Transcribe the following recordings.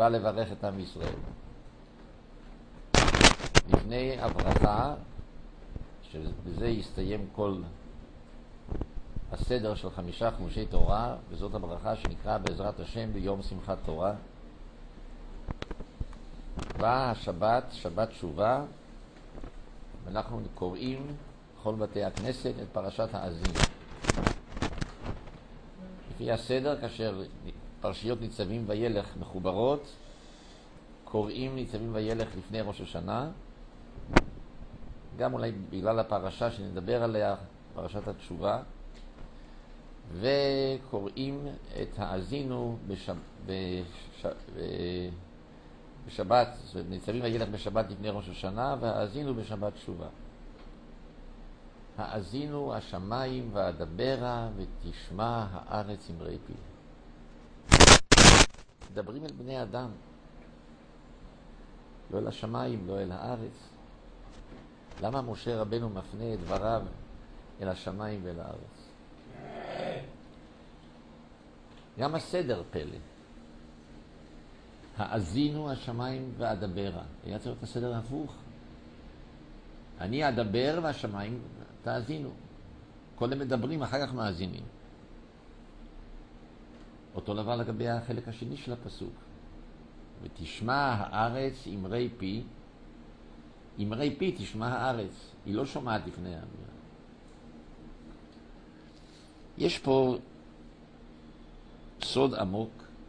בא לברך את עם ישראל. לפני הברכה, שבזה יסתיים כל הסדר של 5 חומשי תורה, וזאת הברכה שנקרא בעזרת השם ביום שמחת תורה. באה השבת, שבת תשובה, ואנחנו קוראים בכל בתי הכנסת את פרשת האזינו. לפי הסדר, כאשר פרשיות ניצבים וילך מחוברות, קוראים ניצבים וילך לפני ראש השנה, גם אולי בגלל הפרשה שנדבר עליה, פרשת התשובה, וקוראים את האזינו בשבת, זאת אומרת, ניצבים וילך בשבת לפני ראש השנה, והאזינו בשבת תשובה. האזינו השמיים ואדברה ותשמע הארץ אמרי פי. מדברים אל בני אדם, לא אל השמיים, לא אל הארץ. למה משה רבנו מפנה את דבריו אל השמיים ואל הארץ? גם הסדר פלא. האזינו השמיים ואדברה. היה צריך את הסדר הפוך. אני אדבר והשמיים תאזינו. קודם מדברים, אחר כך מאזינים. אותו דבר לגבי החלק השני של הפסוק. ותשמע הארץ אמרי פי. אמרי פי תשמע הארץ. היא לא שומעת לפני האמירה. יש פה סוד עמוק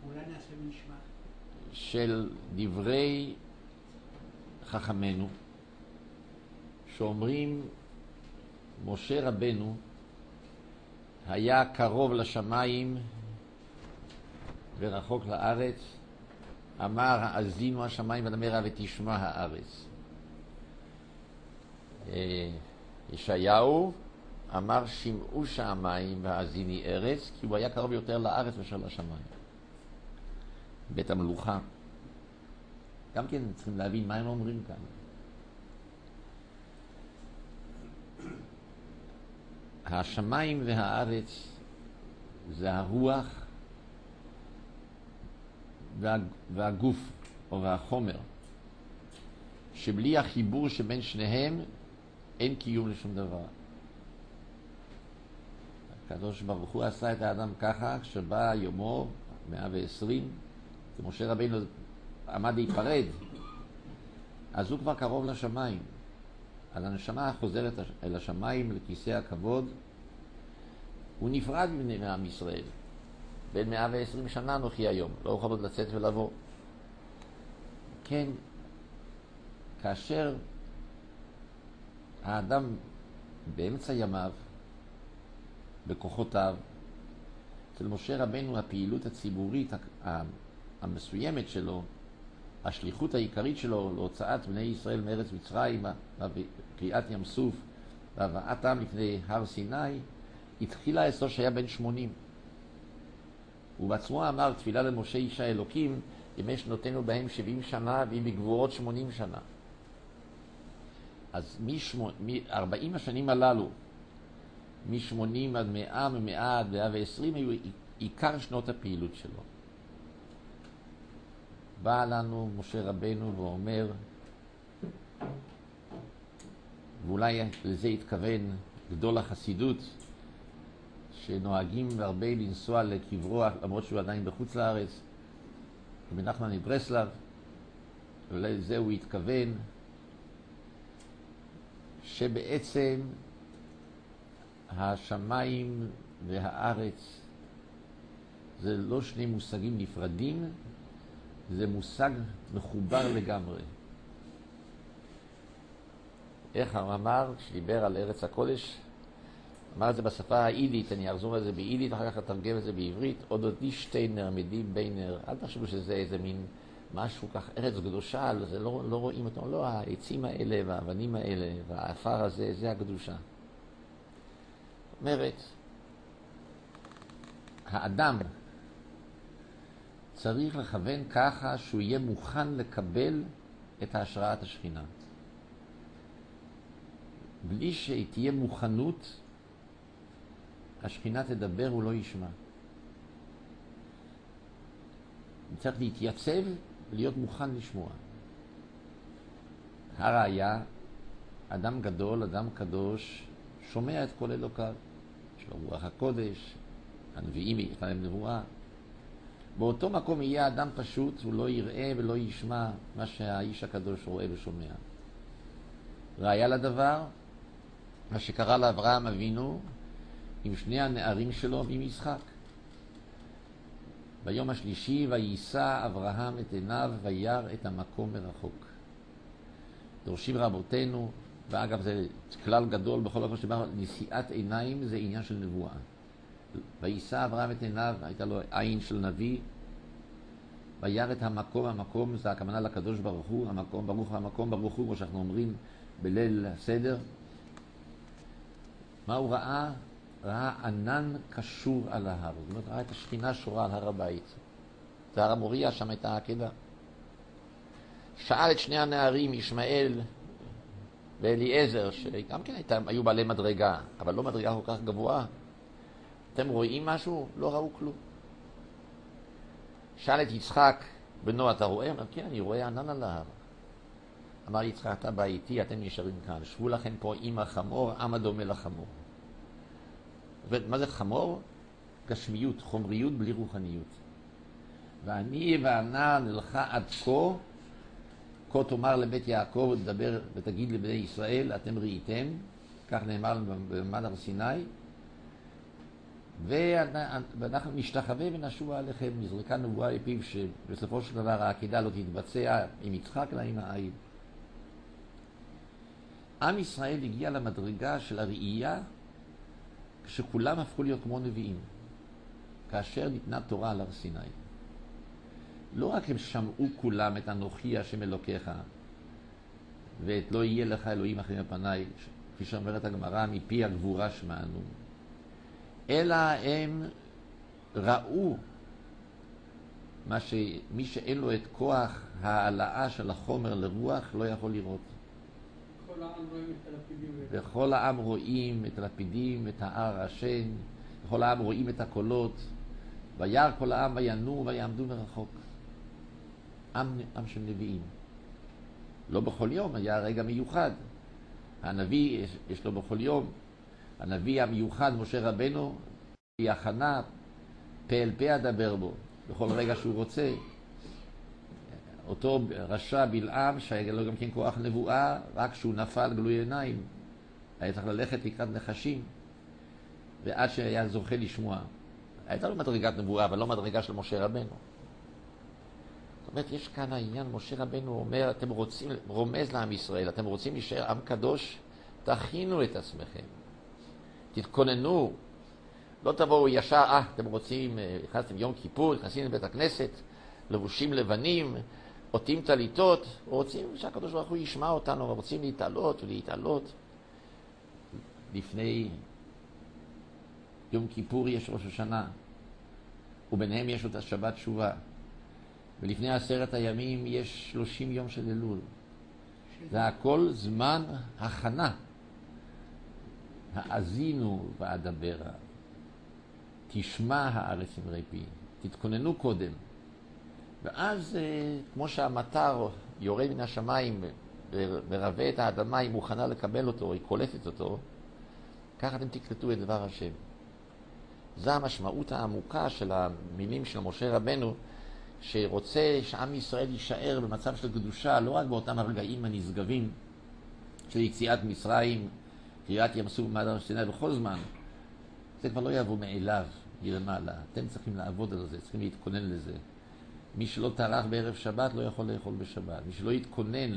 של דברי חכמנו שאומרים משה רבנו היה קרוב לשמיים ורחוק לארץ, אמר האזינו השמיים ואדברה ותשמע הארץ. ישעיהו אמר שמעו שמיים והאזיני ארץ, כי הוא היה קרוב יותר לארץ מאשר לשמיים. בית המלוכה. גם כן צריכים להבין מה הם אומרים כאן. השמיים והארץ זה הרוח והגוף או והחומר, שבלי החיבור שבין שניהם אין קיום לשום דבר. הקדוש ברוך הוא עשה את האדם ככה, כשבא יומו 120, ומשה רבינו עמד להיפרד, אז הוא כבר קרוב לשמיים. אז הנשמה חוזרת אל השמיים, לכיסא הכבוד. הוא נפרד מעם ישראל. בין 120 שנה נוחי היום, לא יכול עוד לצאת ולבוא. כן, כאשר האדם באמצע ימיו, בכוחותיו, אצל משה רבנו הפעילות הציבורית המסוימת שלו, השליחות העיקרית שלו להוצאת בני ישראל מארץ מצרים, בקריאת ים סוף, והבאתם לפני הר סיני, התחילה אצלו שהיה בן 80. הוא בעצמו אמר, תפילה למשה איש האלוקים, ימי שנותינו בהם 70 שנה, ואם בגבורות 80 שנה. אז מ-40 השנים הללו, מ-80 עד 100, מ-100 עד 120, היו עיקר שנות הפעילות שלו. בא לנו משה רבנו ואומר, ואולי לזה התכוון גדול החסידות, שנוהגים הרבה לנסוע לקברו, למרות שהוא עדיין בחוץ לארץ, רבי נחמן מברסלב, ולזה הוא התכוון, שבעצם השמיים והארץ זה לא שני מושגים נפרדים, זה מושג מחובר לגמרי. איך אמר, כשדיבר על ארץ הקודש, אמר את זה בשפה האידית, אני אחזור על זה באידית, ואחר כך אתרגם את זה בעברית, אודותי שטיינר, מדי ביינר, אל תחשבו שזה איזה מין משהו כך, ארץ קדושה, זה לא רואים אותו, לא, העצים האלה והאבנים האלה והאפר הזה, זה הקדושה. זאת אומרת, האדם צריך לכוון ככה שהוא יהיה מוכן לקבל את ההשראת השכינה. בלי שתהיה מוכנות, השכינה תדבר, הוא לא ישמע. צריך להתייצב להיות מוכן לשמוע. הראיה, אדם גדול, אדם קדוש, שומע את כל אלוקיו. יש לו רוח הקודש, הנביאים יש להם נבואה. באותו מקום יהיה אדם פשוט, הוא לא יראה ולא ישמע מה שהאיש הקדוש רואה ושומע. ראיה לדבר, מה שקרה לאברהם אבינו עם שני הנערים שלו במשחק. ביום השלישי ויישא אברהם את עיניו וירא את המקום מרחוק. דורשים רבותינו, ואגב זה כלל גדול בכל הכל שבא, נשיאת עיניים זה עניין של נבואה. ויישא אברהם את עיניו, הייתה לו עין של נביא, וירא את המקום, המקום זה הכוונה לקדוש ברוך הוא, המקום ברוך המקום ברוך הוא, כמו שאנחנו אומרים בליל הסדר. מה הוא ראה? ראה ענן קשור על ההר, זאת אומרת ראה את השכינה שורה על הר הבית. זה הר המוריה, שם הייתה העקדה. שאל את שני הנערים, ישמעאל ואליעזר, שגם כן היו בעלי מדרגה, אבל לא מדרגה כל כך גבוהה. אתם רואים משהו? לא ראו כלום. שאל את יצחק בנו, אתה רואה? אמר, כן, אני רואה ענן על ההר. אמר יצחק, אתה בא איתי, אתם נשארים כאן. שבו לכם פה עם החמור, עם הדומה לחמור. מה זה חמור? גשמיות, חומריות בלי רוחניות. ואני והנער נלכה עד כה תאמר לבית יעקב, תדבר ותגיד לבני ישראל, אתם ראיתם, כך נאמר במעמד הר סיני, ואנחנו נשתחווה ונשובה עליכם. נזרקה נבואה לפיו שבסופו של דבר העקידה לא תתבצע עם יצחק אלא עם העין. עם ישראל הגיע למדרגה של הראייה כשכולם הפכו להיות כמו נביאים, כאשר ניתנה תורה על הר סיני. לא רק הם שמעו כולם את אנוכי השם אלוקיך ואת לא יהיה לך אלוהים אחרים על פניי, כפי שאומרת הגמרא, מפי הגבורה שמענו, אלא הם ראו מה שמי שאין לו את כוח העלאה של החומר לרוח לא יכול לראות. בכל העם רואים את הלפידים, את ההר השן, בכל העם רואים את הקולות, וירא כל העם וינועו ויעמדו מרחוק. עם של נביאים. לא בכל יום, היה רגע מיוחד. הנביא יש לו בכל יום. הנביא המיוחד, משה רבנו, היא הכנה, פה אל פה אדבר בו, בכל רגע שהוא רוצה. אותו רשע בלעם, שהיה לו גם כן כוח נבואה, רק כשהוא נפל גלוי עיניים. היה צריך ללכת לקראת נחשים, ועד שהיה זוכה לשמוע. הייתה לו מדרגת נבואה, אבל לא מדרגה של משה רבנו. זאת אומרת, יש כאן העניין, משה רבנו אומר, אתם רוצים, רומז לעם ישראל, אתם רוצים להישאר עם קדוש, תכינו את עצמכם. תתכוננו. לא תבואו ישר, אתם רוצים, נכנסתם יום כיפור, נכנסים לבית הכנסת, לבושים לבנים, עוטים טליתות, רוצים שהקדוש ברוך הוא ישמע אותנו, רוצים להתעלות ולהתעלות. לפני יום כיפור יש ראש השנה, וביניהם יש אותה שבת תשובה. ולפני 10 הימים יש 30 יום של אלול. זה הכל זמן הכנה. האזינו ואדברה. תשמע הארץ אמרי פי. תתכוננו קודם. ואז כמו שהמטר יורד מן השמיים ורווה את האדמה, היא מוכנה לקבל אותו, היא קולטת אותו, ככה אתם תקלטו את דבר השם. זו המשמעות העמוקה של המילים של משה רבנו, שרוצה שעם ישראל יישאר במצב של קדושה, לא רק באותם הרגעים הנשגבים של יציאת מצרים, קריאת ים סוף מעמד הר סיני בכל זמן. זה כבר לא יבוא מאליו, מלמעלה. אתם צריכים לעבוד על זה, צריכים להתכונן לזה. מי שלא טרח בערב שבת לא יכול לאכול בשבת. מי שלא יתכונן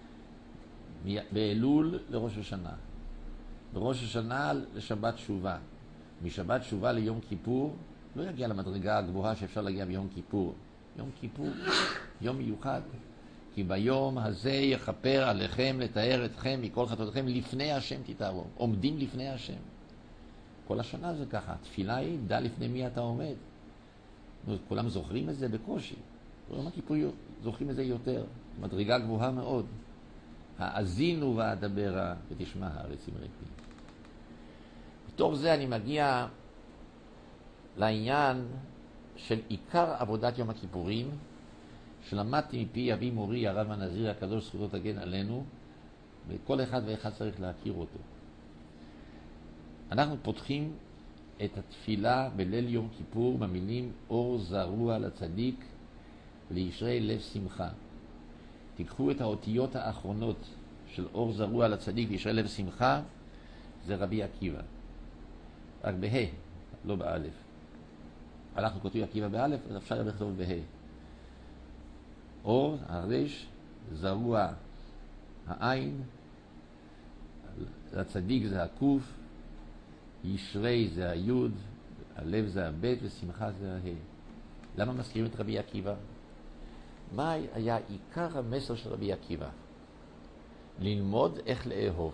באלול לראש השנה. בראש השנה לשבת תשובה. משבת תשובה ליום כיפור לא יגיע למדרגה הגבוהה שאפשר להגיע ביום כיפור. יום כיפור, יום מיוחד. כי ביום הזה יכפר עליכם לתאר אתכם מכל חטאותיכם, לפני השם תתארו. עומדים לפני השם. כל השנה זה ככה. תפילה היא, דע לפני מי אתה עומד. כולם זוכרים את זה בקושי. ביום הכיפור זוכרים את זה יותר. מדרגה גבוהה מאוד. האזינו ואדברה ותשמע הארץ אמרי פי. בתוך זה אני מגיע לעניין של עיקר עבודת יום הכיפורים, שלמדתי מפי אבי מורי הרב הנזיר הקדוש זכותו תגן עלינו, וכל אחד ואחד צריך להכיר אותו. אנחנו פותחים את התפילה בליל יום כיפור במילים אור זרוע לצדיק לישרי לב שמחה. תיקחו את האותיות האחרונות של אור זרוע לצדיק לישרי לב שמחה, זה רבי עקיבא. רק בה, לא באלף. אנחנו כותבים עקיבא באלף, אז אפשר לכתוב בה. אור, הרש, זרוע, העין, לצדיק זה הקוף, ישרי זה היוד, הלב זה הבית ושמחה זה הה. למה מזכירים את רבי עקיבא? מה היה עיקר המסר של רבי עקיבא? ללמוד איך לאהוב.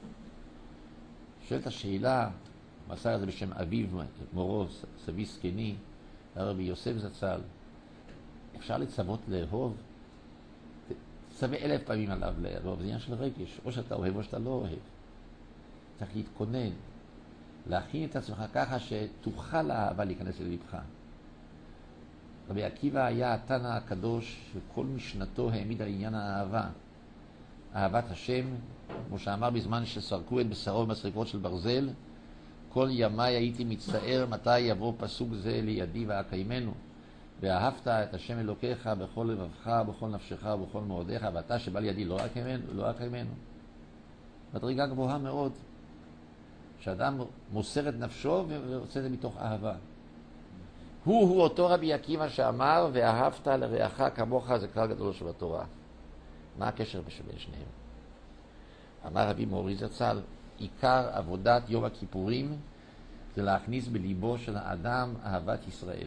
שואלת השאלה, מסר הזה בשם אביו מורו, סבי סקני, הרבי יוסף זצ"ל, אפשר לצוות לאהוב? צווה 1000 פעמים עליו לאהוב, זה עניין של רגש, או שאתה אוהב או שאתה לא אוהב. צריך להתכונן, להכין את עצמך ככה שתוכל האהבה להיכנס ללבך. רבי עקיבא היה התנא הקדוש וכל משנתו העמיד על עניין האהבה. אהבת השם, כמו שאמר בזמן שסרקו את בשרו במסרקות של ברזל, כל ימיי הייתי מצטער מתי יבוא פסוק זה לידי ואקיימנו. ואהבת את השם אלוקיך בכל לבבך, בכל נפשך ובכל מאודיך, ואתה שבא לידי לא אקיימנו. מדרגה גבוהה מאוד, שאדם מוסר את נפשו ועושה את זה מתוך אהבה. הוא אותו רבי עקיבא שאמר, ואהבת לרעך כמוך, זה כלל גדול שבתורה. מה הקשר בין שניהם? אמר רבי מורי זצ"ל, עיקר עבודת יום הכיפורים זה להכניס בליבו של האדם אהבת ישראל.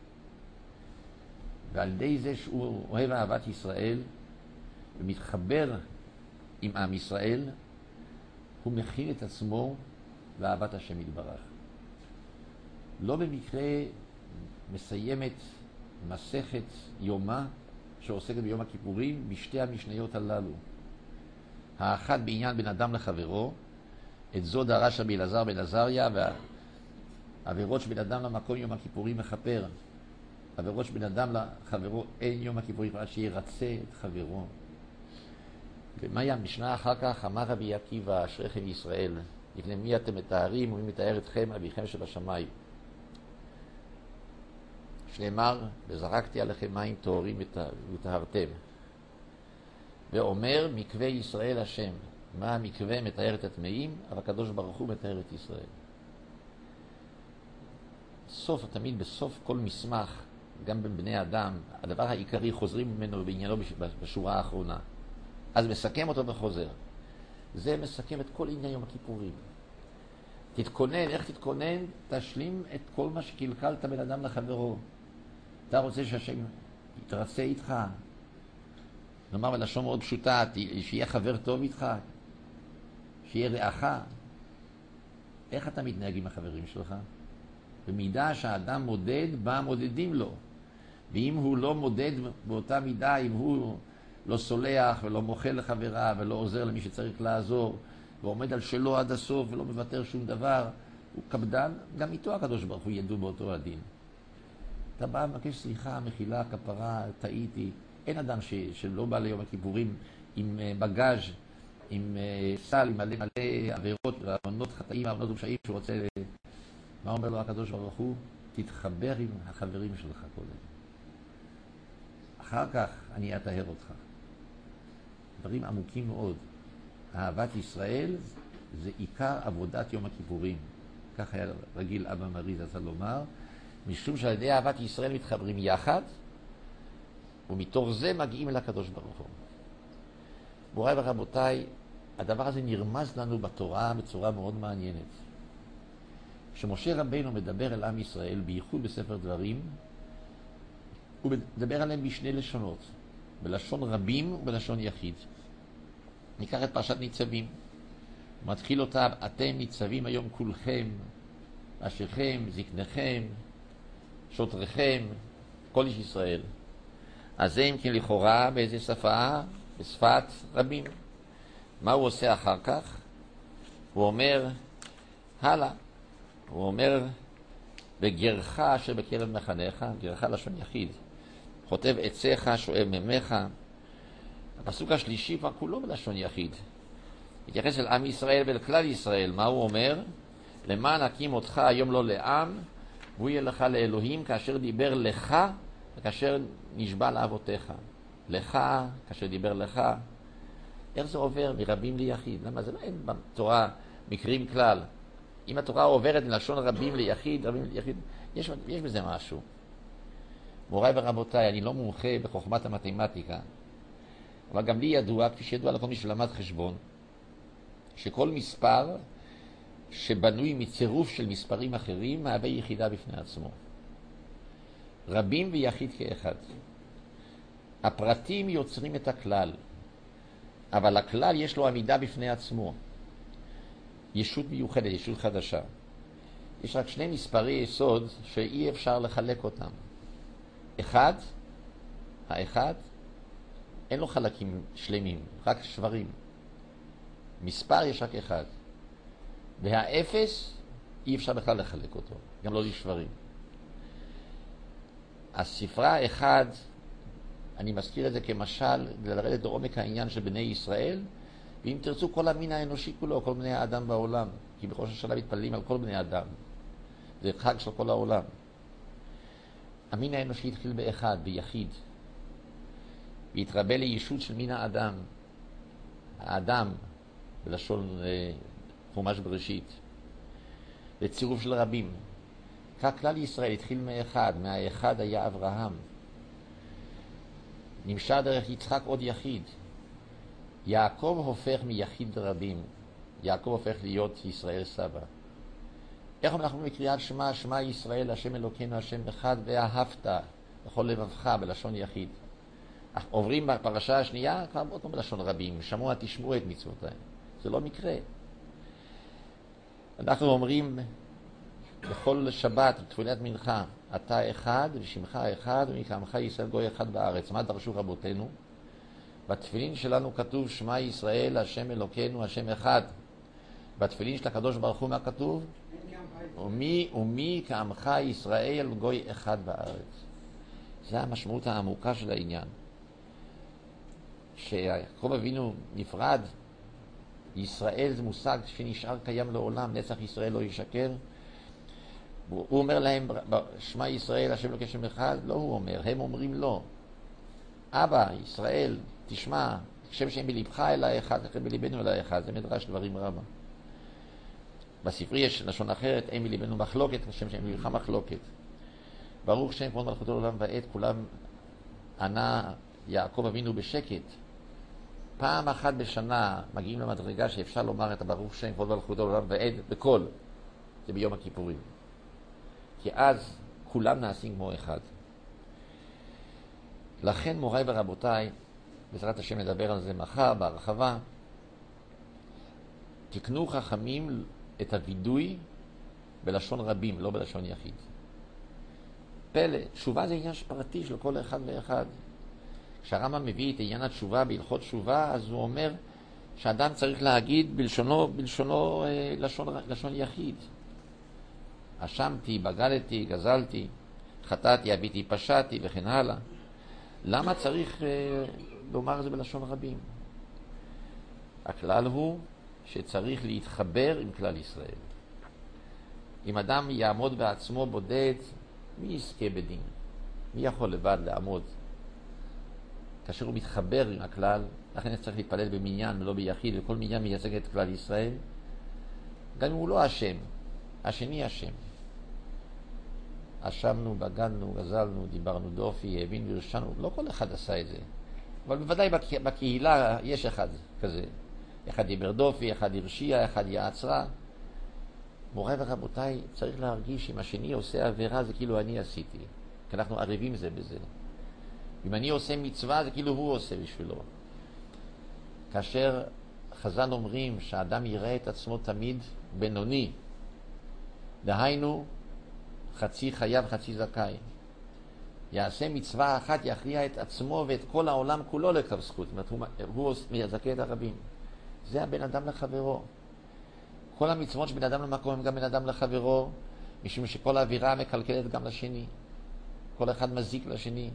ועל ידי זה שהוא אוהב אהבת ישראל ומתחבר עם עם ישראל, הוא מכין את עצמו לאהבת השם יתברך. לא במקרה מסיימת מסכת יומא שעוסקת ביום הכיפורים בשתי המשניות הללו. האחת בעניין בין אדם לחברו, את זו דרש רבי אלעזר בן עזריה, והעבירות שבין אדם למקום יום הכיפורים מכפר. עבירות שבין אדם לחברו אין יום הכיפורים עד שירצה את חברו. ומהי המשנה אחר כך? אמר רבי עקיבא, אשריכם ישראל, לפני מי אתם מתארים ומי מתאר אתכם? אביכם שבשמיים. שנאמר, וזרקתי עליכם מים טהורים וטהרתם. ואומר, מקווה ישראל השם. מה המקווה? מתאר את הטמאים, אבל הקדוש ברוך הוא מתאר את ישראל. תמיד בסוף כל מסמך, גם בין בני אדם, הדבר העיקרי חוזרים ממנו בעניינו בשורה האחרונה. אז מסכם אותו וחוזר. זה מסכם את כל עניין יום הכיפורים. תתכונן, איך תתכונן? תשלים את כל מה שקלקלת בין אדם לחברו. אתה רוצה שהשם יתרצה איתך? נאמר בלשון מאוד פשוטה, שיהיה חבר טוב איתך, שיהיה רעך. איך אתה מתנהג עם החברים שלך? במידה שהאדם מודד, בה מודדים לו. ואם הוא לא מודד באותה מידה, אם הוא לא סולח ולא מוחל לחברה ולא עוזר למי שצריך לעזור, ועומד על שלו עד הסוף ולא מוותר שום דבר, הוא קפדן, גם איתו הקדוש ברוך הוא ידעו באותו הדין. אתה בא מבקש סליחה, מחילה, כפרה, טעיתי. אין אדם שלא בא ליום הכיפורים עם בגאז', עם סל, עם מלא עבירות, ועוונות חטאים, עוונות ופשעים שהוא רוצה... מה אומר לו הקדוש ברוך הוא? תתחבר עם החברים שלך קודם. אחר כך אני אטהר אותך. דברים עמוקים מאוד. אהבת ישראל זה עיקר עבודת יום הכיפורים. כך היה רגיל אבא מרי זצ"ל לומר, משום שעל ידי אהבת ישראל מתחברים יחד, ומתוך זה מגיעים אל הקדוש ברוך הוא. מוריי ורבותיי, הדבר הזה נרמז לנו בתורה בצורה מאוד מעניינת. כשמשה רבינו מדבר אל עם ישראל, בייחוד בספר דברים, הוא מדבר עליהם בשני לשונות, בלשון רבים ובלשון יחיד. ניקח את פרשת ניצבים. הוא מתחיל אותה, אתם ניצבים היום כולכם, אשריכם, זקניכם, שוטריכם, כל איש ישראל. אז זה אם כן לכאורה באיזה שפה? בשפת רבים. מה הוא עושה אחר כך? הוא אומר, הלאה. הוא אומר, בגרך אשר בקרב מחניך, גרך לשון יחיד, חוטב עציך, שואב ממך. הפסוק השלישי כבר כולו בלשון יחיד. התייחס אל עם ישראל ואל כלל ישראל. מה הוא אומר? למען הקים אותך היום לא לעם, והוא יהיה לך לאלוהים כאשר דיבר לך וכאשר נשבע לאבותיך. לך, כאשר דיבר לך. איך זה עובר מרבים ליחיד? למה זה לא אין בתורה מקרים כלל? אם התורה עוברת מלשון רבים ליחיד, יש בזה משהו. מוריי ורבותיי, אני לא מומחה בחוכמת המתמטיקה, אבל גם לי ידוע, כפי שידוע לכל מי שלמד חשבון, שכל מספר שבנוי מצירוף של מספרים אחרים מהווה יחידה בפני עצמו. רבים ויחיד כאחד. הפרטים יוצרים את הכלל, אבל הכלל יש לו עמידה בפני עצמו. ישות מיוחדת, ישות חדשה. יש רק שני מספרי יסוד שאי אפשר לחלק אותם. אחד, האחד, אין לו חלקים שלמים, רק שברים. מספר יש רק אחד. והאפס, אי אפשר בכלל לחלק אותו, גם לא לשברים. הספרה אחד, אני מזכיר את זה כמשל, לרדת לעומק העניין של בני ישראל, ואם תרצו כל המין האנושי כולו, כל בני האדם בעולם, כי בראש השנה מתפללים על כל בני האדם. זה חג של כל העולם. המין האנושי התחיל באחד, ביחיד. והתרבה לישות של מין האדם. האדם, בלשון חומש בראשית. לצירוף של רבים. כך כלל ישראל התחיל מאחד. מהאחד היה אברהם. נמשך דרך יצחק עוד יחיד. יעקב הופך מיחיד לרבים. יעקב הופך להיות ישראל סבא. איך אנחנו מקריאת שמע, שמע ישראל, השם אלוקינו, השם אחד, ואהבת בכל לבבך בלשון יחיד. עוברים בפרשה השנייה, כבר עוד פעם בלשון רבים. שמוע תשמעו את מצוותיי. זה לא מקרה. אנחנו אומרים בכל שבת, בתפילת מנחה, אתה אחד ושמך אחד ומקראך ישראל גוי אחד בארץ. מה דרשו רבותינו? בתפילין שלנו כתוב שמע ישראל, השם אלוקינו, השם אחד. בתפילין של הקדוש ברוך הוא מה כתוב? ומי כעמך ישראל גוי אחד בארץ. זה המשמעות העמוקה של העניין. שיעקב אבינו נפרד, ישראל זה מושג שנשאר קיים לעולם, נצח ישראל לא ישקר. הוא אומר להם, שמע ישראל, השם אלוקינו השם אחד, לא הוא אומר, הם אומרים לא. אבא, ישראל, תשמע, שם שהם בלבך אלא אחד, לכן בלבנו אלא אחד, זה מדרש דברים רבה. בספרי יש לשון אחרת, אין מלבנו מחלוקת, השם שהם בלבך מחלוקת. ברוך שם כבוד מלכותו לעולם ועד, כולם ענה יעקב אבינו בשקט. פעם אחת בשנה מגיעים למדרגה שאפשר לומר את הברוך שם כבוד מלכותו לעולם ועד בקול. זה ביום הכיפורים. כי אז כולם נעשים כמו אחד. לכן מוריי ורבותיי, בעזרת השם נדבר על זה מחר בהרחבה, תקנו חכמים את הוידוי בלשון רבים, לא בלשון יחיד. פלא, תשובה זה עניין פרטי של כל אחד ואחד. כשהרמב"ם מביא את עניין התשובה בהלכות תשובה, אז הוא אומר שאדם צריך להגיד בלשונו לשון יחיד. אשמתי, בגדתי, גזלתי, חטאתי, הביתי, פשעתי וכן הלאה. למה צריך לומר זה בלשון רבים? הכלל הוא שצריך להתחבר עם כלל ישראל. אם אדם יעמוד בעצמו בודד, מי יזכה בדין? מי יכול לבד לעמוד? כאשר הוא מתחבר עם הכלל, לכן צריך להתפלל במניין ולא ביחיד, וכל מניין מייצג את כלל ישראל. גם אם הוא לא אשם, השני אשם. אשמנו, בגדנו, גזלנו, דיברנו דופי, הבין והרשענו, לא כל אחד עשה את זה. אבל בוודאי בקהילה יש אחד כזה. אחד דיבר דופי, אחד הרשיע, אחד יעצרה. מוריי ורבותיי, צריך להרגיש אם השני עושה עבירה זה כאילו אני עשיתי. כי אנחנו ערבים זה בזה. אם אני עושה מצווה זה כאילו הוא עושה בשבילו. כאשר חז"ל אומרים שהאדם יראה את עצמו תמיד בינוני, דהיינו חצי חייב חצי זכאי. יעשה מצווה אחת יכריע את עצמו ואת כל העולם כולו לכף זכות. זאת אומרת, הוא מזכה את הרבים. זה הבן אדם לחברו. כל המצוות שבן אדם למקום הם גם בן אדם לחברו, משום שכל האווירה מקלקלת גם לשני. כל אחד מזיק לשני.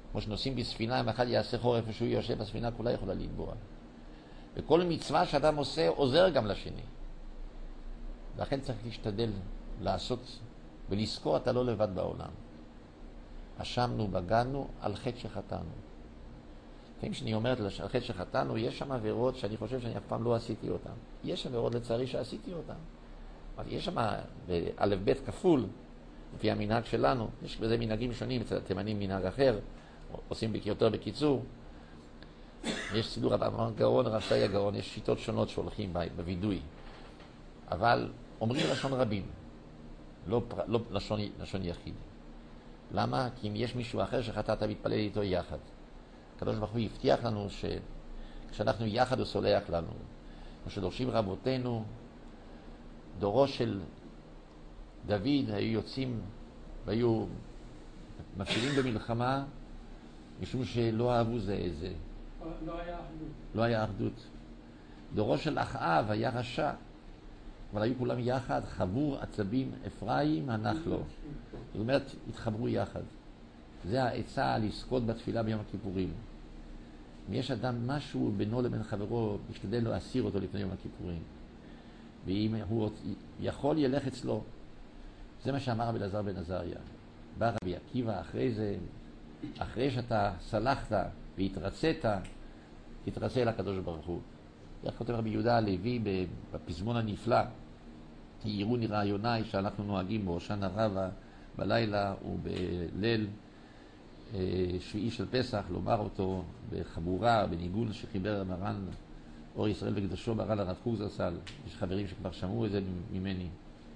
כמו שנוסעים בספינה, אם אחד יעשה חור איפה שהוא יושב, הספינה כולה יכולה לטבוע. וכל מצווה שאדם עושה עוזר גם לשני. ולכן צריך להשתדל לעשות ולזכור, אתה לא לבד בעולם. אשמנו, בגענו, על חטא שחטאנו. לפעמים שאני אומרת על חטא שחטאנו, יש שם עבירות שאני חושב שאני אף פעם לא עשיתי אותן. יש עבירות לצערי שעשיתי אותן. אבל יש שם א' ב' כפול, לפי המנהג שלנו. יש בזה מנהגים שונים, אצל התימנים מנהג אחר, עושים יותר בקיצור. יש סידור רב גאון, רב שי הגאון, יש שיטות שונות שהולכים בווידוי. אבל אומרים לשון רבים, לא לשון יחיד. למה? כי אם יש מישהו אחר שחטא, אתה מתפלל איתו יחד. הקדוש ברוך הוא הבטיח לנו שכשאנחנו יחד הוא סולח לנו. כמו שדורשים רבותינו, דורו של דוד היו יוצאים והיו מפשילים במלחמה משום שלא אהבו זה איזה. לא היה אחדות. דורו של אחאב היה רשע, אבל היו כולם יחד, חבור עצבים אפרים הנחלו. זאת אומרת, התחברו יחד. זה העצה לזכות בתפילה ביום הכיפורים. אם יש אדם משהו בינו לבין חברו, משתדל לו להסיר אותו לפני יום הכיפורים. ואם הוא יכול, ילך אצלו. זה מה שאמר רבי אלעזר בן עזריה. בא רבי עקיבא אחרי זה, אחרי שאתה סלחת והתרצית, תתרצה אל הקדוש ברוך הוא. איך כותב רבי יהודה הלוי בפזמון הנפלא, יראוני רעיוני שאנחנו נוהגים בהושענא רבה בלילה ובליל שביעי של פסח, לומר אותו בחבורה, בניגון שחיבר מרן אור ישראל וקדושו מרן הרב קוק זצ"ל. יש חברים שכבר שמעו את זה ממני.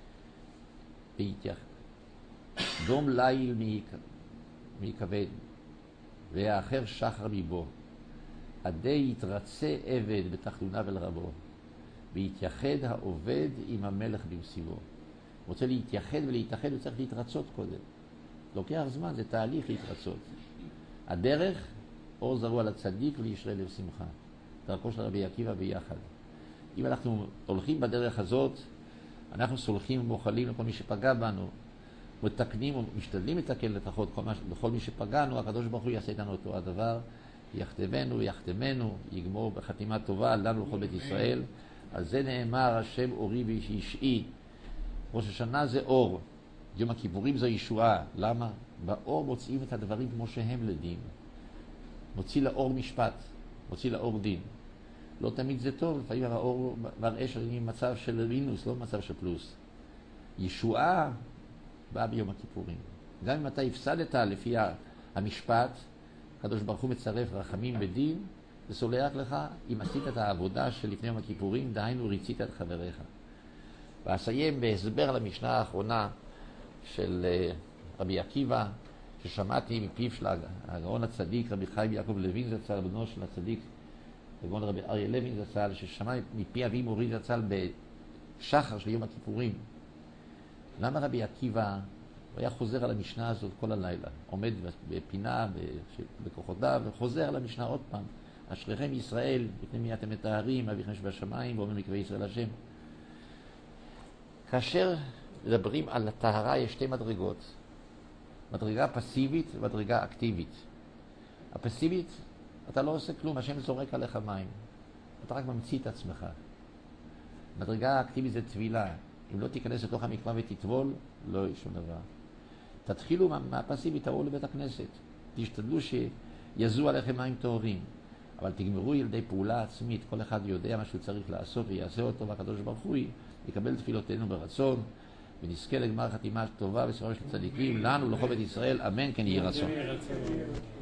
דום ליל מכבד והאחר שחר מבו, עדי יתרצה עבד בתחתוניו אל רבו, ויתייחד העובד עם המלך במסיבו. רוצה להתייחד ולהתאחד, הוא צריך להתרצות קודם. לוקח זמן, זה תהליך להתרצות. הדרך, אור זרוע לצדיק וישרה לב שמחה. דרכו של רבי עקיבא ביחד. אם אנחנו הולכים בדרך הזאת, אנחנו סולחים ומוחלים לכל מי שפגע בנו, מתקנים ומשתדלים לתקן לפחות בכל מי שפגענו, הקדוש ברוך הוא יעשה איתנו אותו הדבר, יחתמנו, יגמור בחתימה טובה לנו לכל בית ישראל. על זה נאמר, השם אורי וישעי. ראש השנה זה אור, יום הכיפורים זו ישועה. למה? באור מוצאים את הדברים כמו שהם לדין. מוציא לאור משפט, מוציא לאור דין. לא תמיד זה טוב, לפעמים האור מראה שאני מצב של מינוס, לא מצב של פלוס. ישועה באה ביום הכיפורים. גם אם אתה הפסדת לפי המשפט, הקדוש ברוך הוא מצרף רחמים בדין, וסולח לך אם עשית את העבודה של לפני יום הכיפורים, דהיינו ריצית את חבריך. ואסיים בהסבר על המשנה האחרונה של רבי עקיבא, ששמעתי מפיו של הגאון הצדיק, רבי חיים יעקב לוין זצ"ל, בנו של הצדיק, הגאון רבי אריה לוין זצ"ל, ששמע מפי אבי מורי זצ"ל בשחר של יום הכיפורים. למה רבי עקיבא היה חוזר על המשנה הזאת כל הלילה, עומד בפינה בכוחותיו וחוזר על המשנה עוד פעם, אשריכם ישראל, לפני מי אתם מטהרים, אביכם שבשמיים, ואומרים מקווה ישראל השם. כאשר מדברים על הטהרה יש שתי מדרגות, מדרגה פסיבית ומדרגה אקטיבית. הפסיבית, אתה לא עושה כלום, השם זורק עליך מים, אתה רק ממציא את עצמך. מדרגה האקטיבית זה טבילה, אם לא תיכנס לתוך המקווה ותטבול, לא יהיה שום דבר. תתחילו מהפסיבית, תבואו לבית הכנסת, תשתדלו שיזו עליכם מים טהורים, אבל תגמרו ילדי פעולה עצמית, כל אחד יודע מה שהוא צריך לעשות ויעשה אותו, והקדוש ברוך הוא יקבל תפילותינו ברצון, ונזכה לגמר חתימה טובה וסברה של צדיקים, לנו ולכל בית ישראל, אמן כן יהי רצון.